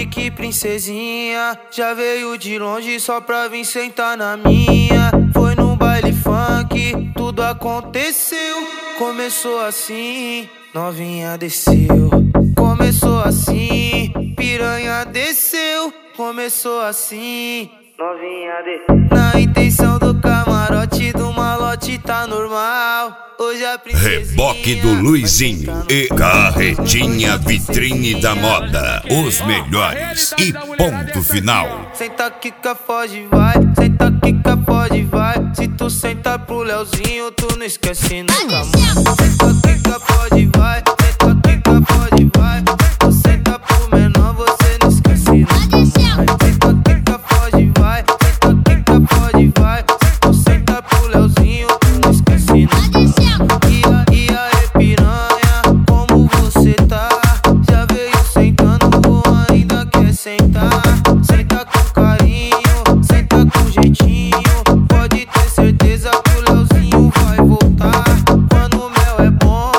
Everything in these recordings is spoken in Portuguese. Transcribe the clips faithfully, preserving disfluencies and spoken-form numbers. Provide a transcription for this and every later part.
pique princesinha, já veio de longe só pra vir sentar na minha. Foi num baile funk, tudo aconteceu. Começou assim, novinha desceu. Começou assim, piranha desceu. Começou assim, novinha desceu. Na intenção do camarote do malote tá normal. Hoje a princesinha Reboque do Luizinho e Carretinha Vitrine da Moda. Os melhores e ponto final. Senta, quica, foge, vai. Senta, quica, pode, vai. Se tu sentar pro Leozinho, tu não esquece nunca mais. Senta, quica, pode, vai. Senta, quica, pode, vai. Tu senta pro menor, você não esquece nunca mais. Senta, quica, pode, vai. Senta, quica, pode, vai. Se tu sentar pro Leozinho, tu não esquece nunca mais. E aí, piranha, como você tá? Já veio sentando ou ainda quer sentar? Senta com carinho, senta com jeitinho. Pode ter certeza que o Leozinho vai voltar. Quando o mel é bom,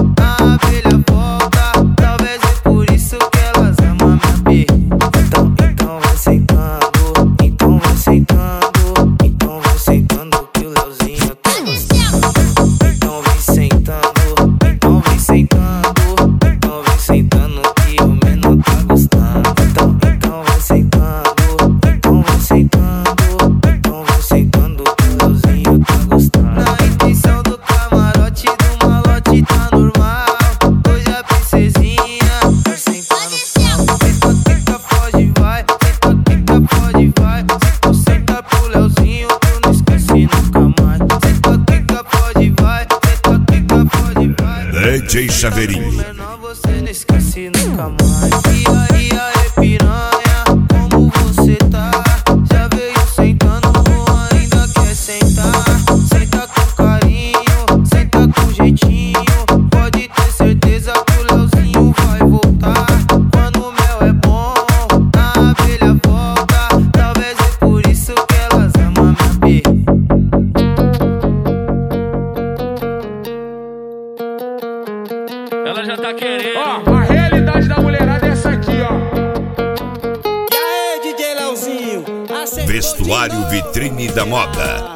a abelha volta. Talvez é por isso que elas amam minha B. Então, então vai sentando, então vai sentando, então vai sentando que o Leozinho tá gostando. Então vem sentando, então vem sentando, então vem sentando que o menor tá gostando. Então, então vai sentando, então vai sentando, então vai sentando que o Leozinho tá gostando. Na intenção do camarote do malote tá normal. Hoje a princesinha vai sentar no pau. Senta, quica, pode, vai. Senta, quica, pode, vai. Se tu sentar pro Leozinho, tu não esquece nunca mais. Senta, quica, pode, vai. Senta, quica, pode, vai. D J Chaveirinho. Menor, você não esquece nunca mais. E aí, aí, piranha, como você tá? Já veio sentando ou ainda quer sentar? Senta com carinho, senta com jeitinho. Pode ter certeza que o Leozinho vai voltar. Quando o mel é bom, a abelha volta. Talvez é por isso que elas amam minha B. Ela já tá querendo. Ó, a realidade da mulherada é essa aqui, ó. E aí, D J Leozinho? Acertou Vestuário de novo. Vitrine da Moda.